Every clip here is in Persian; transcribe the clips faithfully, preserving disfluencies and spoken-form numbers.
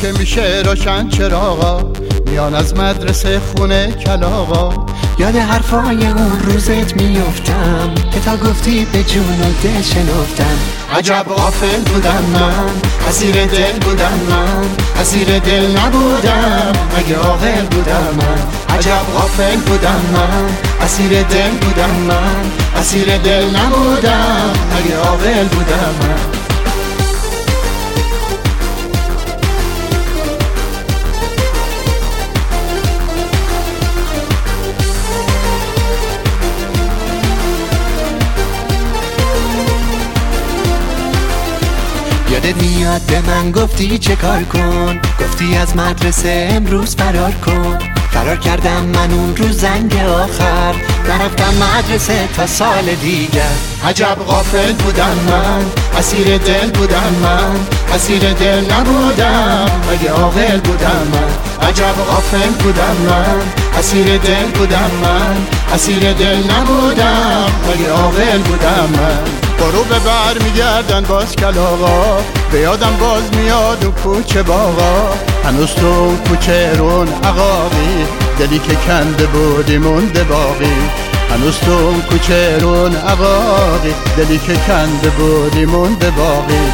که میشه روشن چراغا میان از مدرسه خونه کلاغا. یاد حرفای اون روزت میافتم که تا گفتی به جون و دل شنفتم. عجب غافل بودم من، اسیر دل بودم من، اسیر دل نبودم مگه عاقل بودم من. عجب غافل بودم من، اسیر دل بودم من، اسیر دل نبودم مگه عاقل بودم من. یادت میاد به من گفتی چه کار کن، گفتی از مدرسه امروز فرار کن. فرار کردم من اون روز زنگ آخر، نرفتم مدرسه تا سال دیگر. عجب غافل بودم من، اسیر دل بودم من، اسیر دل نبودم مگه عاقل بودم من. عجب غافل بودم من، اسیر دل بودم من، اسیر دل نبودم مگه عاقل بودم من. برو به بر میگردن باز کلاغا، به یادم باز میاد اون کوچه باغا. هنوز تو اون کوچه رون عقاقی، دلی که کنده بودی مونده باقی. هنوز تو اون کوچه رون عقاقی، دلی که کنده بودی مونده باقی.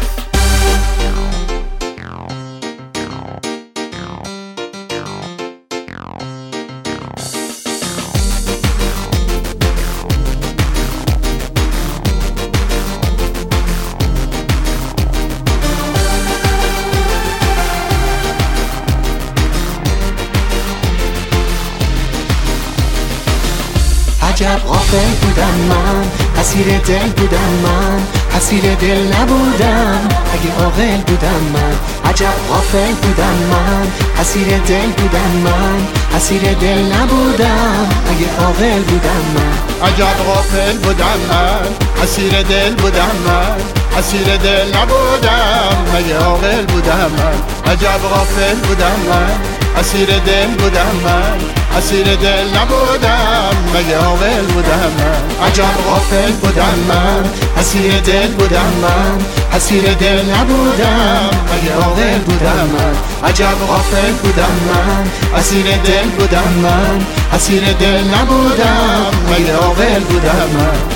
عجب غافل بودم من، اسیر دل بودم من، اسیر دل نبودم اگه عاقل بودم من. عجب غافل بودم من، اسیر دل بودم من، اسیر دل نبودم اگه عاقل بودم من. عجب غافل بودم من، اسیر دل بودم من، اسیر دل نبودم مگه عاقل بودم من. عجب غافل بودم من، اسیر دل بودم من، اسیر دل نبودم مگه عاقل بودم من. عجب غافل بودم من، اسیر دل بودم من، اسیر دل نبودم مگه عاقل بودم من. عجب غافل بودم من، اسیر دل بودم من، اسیر دل نبودم مگه عاقل بودم من.